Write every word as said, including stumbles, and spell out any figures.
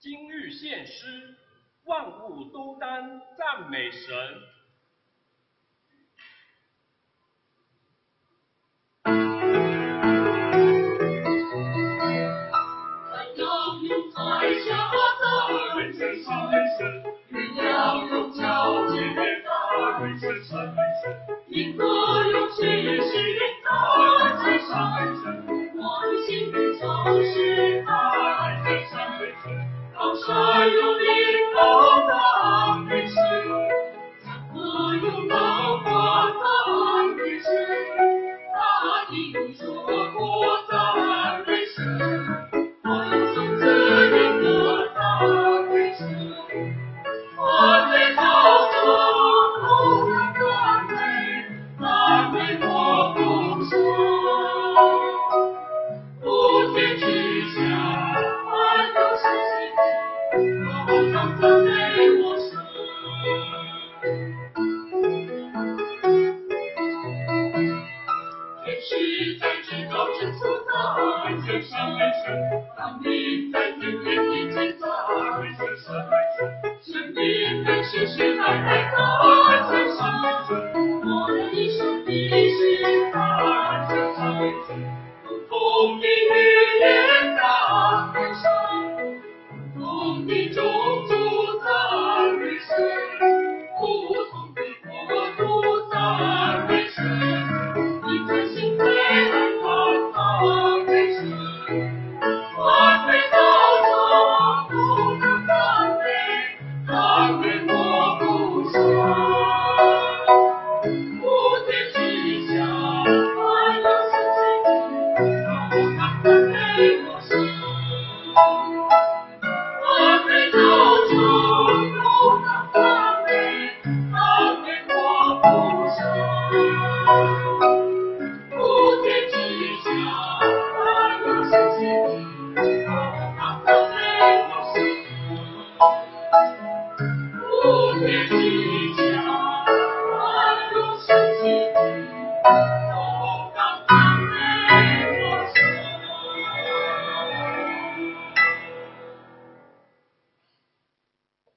今日献诗，万物都当赞美神。 因何有气息在天上，万星的照是在天上，高山有领导赞美神，山河有老花赞美神，大地有说过赞美神，万众自由的赞美神，万类高处都在赞美。赞美我不说，不天之下，万有世界，都当赞美我神。天使在至高之处赞美赞美神，当你在天天地间赞美赞美神，生命的世世代代赞美赞美神。我的一生一世赞美赞美神，不同的语言赞美神，不同的种族赞美神，不同的国度赞美神，一颗心对爱他赞美神，万美高处都能赞美，赞美我不说。我不说。